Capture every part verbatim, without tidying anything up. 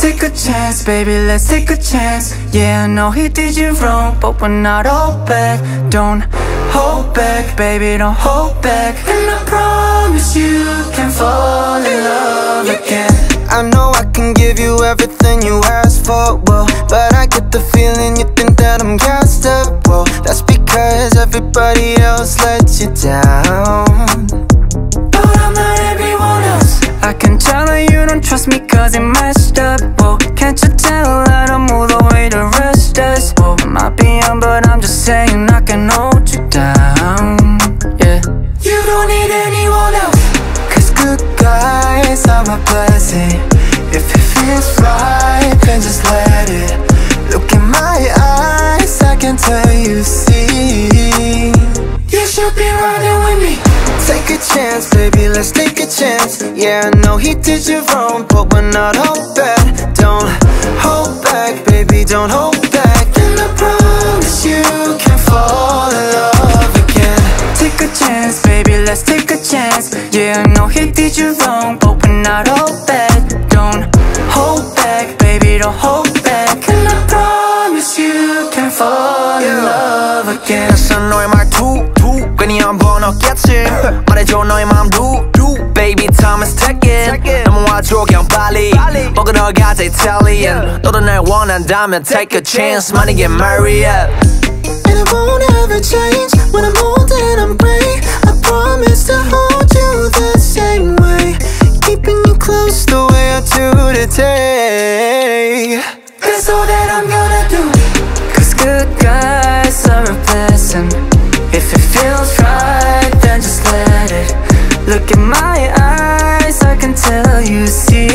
take a chance, baby, let's take a chance. Yeah, I know he did you wrong, but we're not all bad. Don't hold back, baby, don't hold back. And I promise you can fall in love again. I know I can give you everything you ask for, whoa, but I get the feeling you think that I'm gassed up, whoa. That's because everybody else let you down, but I'm not everyone else. I can tell that you don't trust me cause it messed up, whoa. Can't you tell I don't move the way the rest does, whoa. I might be young but I'm just saying I can hold you down, yeah. You don't need anyone else, cause good guys are a blessing. If it feels right, then just let it. Look in my eyes, I can tell you see. You should be riding with me. Take a chance, baby, let's take a chance. Yeah, I know he did you wrong, but we're not all bad. Don't hold back, baby, don't hold back. And I promise you can fall in love again. Take a chance, baby, let's take a chance. Yeah, I know he did you wrong, but we're not all bad. Don't hold back, baby, don't hold back. And I promise you can fall in love again. 낯선 너의 말투 괜히 한번 얻겠지. 말해줘 너의 마음 루 Baby time is ticking. 넘어와줘 그냥 빨리 먹으러 가자 Italian. 너도 날 원한다면 take a chance. Money get married up. And it won't ever change. When I'm old and I'm gray, I promise to hold you the same way, keeping you close the way I do today. That's all that I'm gonna do. Cause good guys are a blessing. If it feels right, then just let it. Look in my eyes, I can tell you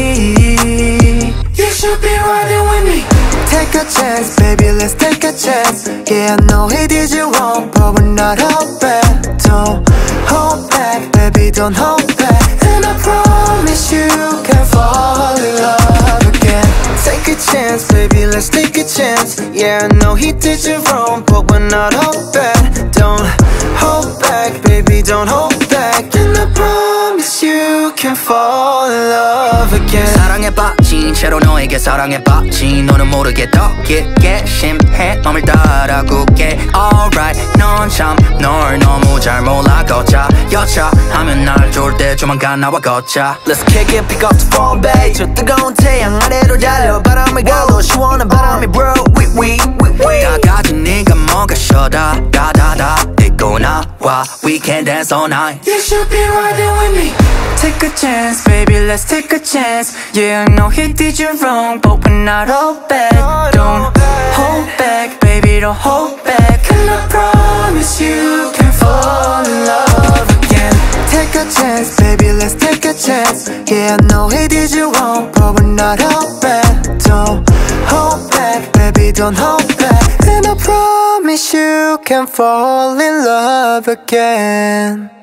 see. You should be riding with me. Take a chance, baby, let's take a chance. Yeah, I know he did you wrong, but we're not all bad. Don't hold back, baby, don't hold back. And I promise you can fall in love again. Take a chance, baby, let's take a chance. Yeah, I know he did you wrong, but we're not all bad. Don't hold back, baby, don't hold back. And I promise you can fall in love again. 사랑에 빠진 채로 너에게 사랑에 빠진 너는 모르게 더 깊게 심해 맘을 따라 굳게 Alright 넌 참 널 너무 잘 몰라 걷자 여차 하면 날 좋을 때 조만간 나와 걷자 Let's kick it, pick up the phone, babe. 저 뜨거운 태양 아래로 달려 바람을 가로 시원한 바람이 bro We, we, we, we 다 가진 네가 뭐가 싫다 다다다 잊고 나와 We can dance all night. You should be riding with me. Take a chance, baby, let's take a chance. Yeah, I know he did you wrong, but we're not all bad. Don't hold back, baby, don't hold back. And I promise you can fall in love again. Take a chance, baby, let's take a chance. Yeah, I know he did you wrong, but we're not all bad. Don't hold back, baby, don't hold back. And I promise you can fall in love again.